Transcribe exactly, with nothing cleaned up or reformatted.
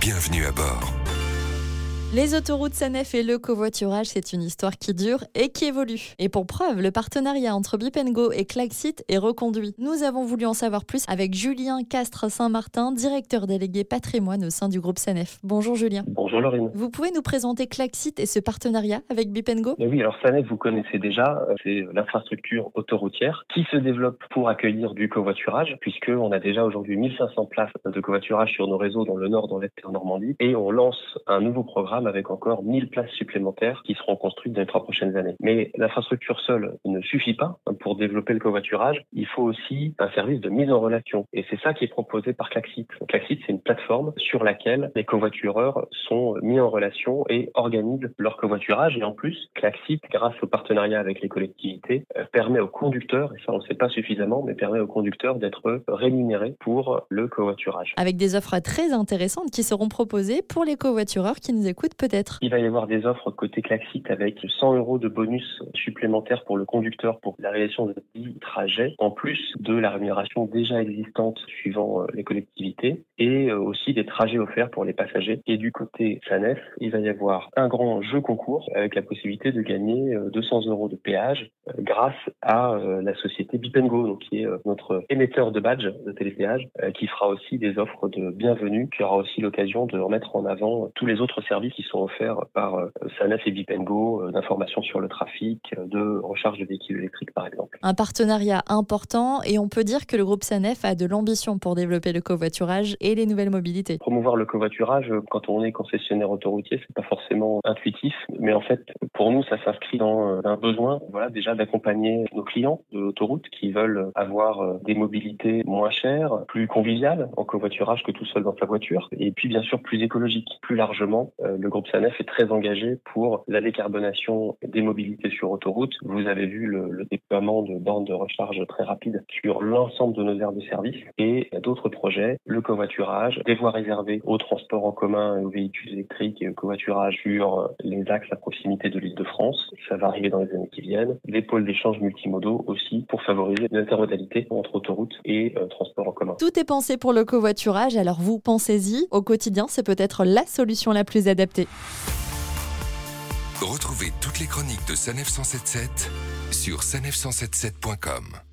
bienvenue à bord. Les autoroutes Sanef et le covoiturage, c'est une histoire qui dure et qui évolue. Et pour preuve, le partenariat entre Bipengo et Klaxit est reconduit. Nous avons voulu en savoir plus avec Julien Castres-Saint-Martin, directeur délégué patrimoine au sein du groupe Sanef. Bonjour Julien. Bonjour Laurine. Vous pouvez nous présenter Klaxit et ce partenariat avec Bipengo ? Mais oui, alors Sanef, vous connaissez déjà, c'est l'infrastructure autoroutière qui se développe pour accueillir du covoiturage, puisqu'on a déjà aujourd'hui mille cinq cents places de covoiturage sur nos réseaux dans le Nord, dans l'Est et en Normandie, et on lance un nouveau programme avec encore mille places supplémentaires qui seront construites dans les trois prochaines années. Mais l'infrastructure seule ne suffit pas pour développer le covoiturage. Il faut aussi un service de mise en relation. Et c'est ça qui est proposé par Klaxit. Klaxit, c'est une plateforme sur laquelle les covoitureurs sont mis en relation et organisent leur covoiturage. Et en plus, Klaxit, grâce au partenariat avec les collectivités, permet aux conducteurs, et ça on ne sait pas suffisamment, mais permet aux conducteurs d'être rémunérés pour le covoiturage. Avec des offres très intéressantes qui seront proposées pour les covoitureurs qui nous écoutent peut-être. Il va y avoir des offres côté Klaxit avec cent euros de bonus supplémentaires pour le conducteur pour la réalisation de dix trajets, en plus de la rémunération déjà existante suivant les collectivités, et aussi des trajets offerts pour les passagers. Et du côté Sanef, il va y avoir un grand jeu concours avec la possibilité de gagner deux cents euros de péage grâce à la société Bipengo, donc qui est notre émetteur de badge de télépéage, qui fera aussi des offres de bienvenue, qui aura aussi l'occasion de remettre en avant tous les autres services qui sont offerts par Sanef et Bipengo, d'informations sur le trafic, de recharge de véhicules électriques par exemple. Un partenariat important, et on peut dire que le groupe Sanef a de l'ambition pour développer le covoiturage et les nouvelles mobilités. Promouvoir le covoiturage, quand on est concessionnaire autoroutier, c'est pas forcément intuitif, mais en fait, pour nous, ça s'inscrit dans un besoin, voilà, déjà d'accompagner nos clients de l'autoroute qui veulent avoir des mobilités moins chères, plus conviviales en covoiturage que tout seul dans sa voiture, et puis bien sûr plus écologiques. Plus largement, le groupe Sanef est très engagé pour la décarbonation des mobilités sur autoroute. Vous avez vu le, le déploiement de bornes de recharge très rapides sur l'ensemble de nos aires de service, et d'autres projets, le covoiturage, des voies réservées aux transports en commun et aux véhicules électriques et au covoiturage sur les axes à proximité de l'Île-de-France. Ça va arriver dans les années qui viennent. Des pôles d'échange multimodaux aussi pour favoriser l'intermodalité entre autoroute et euh, transport en commun. Tout est pensé pour le covoiturage, alors vous pensez-y. Au quotidien, c'est peut-être la solution la plus adaptée. Retrouvez toutes les chroniques de Sanef cent soixante-dix-sept sur sanef cent soixante-dix-sept point com.